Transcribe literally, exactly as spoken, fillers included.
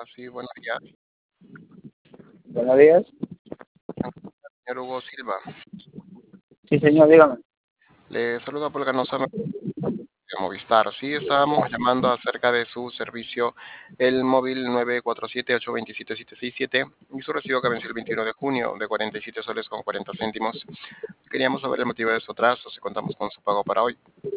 Sí, buenos días, Buenos días. señor Hugo Silva. Sí, señor, dígame. Le saluda por Ganosa de Movistar. Sí, estábamos llamando acerca de su servicio, el móvil nueve cuatro siete ocho dos siete siete seis siete y su recibo que venció el veintiuno de junio de cuarenta y siete soles con cuarenta céntimos. Queríamos saber el motivo de su atraso, si contamos con su pago para hoy.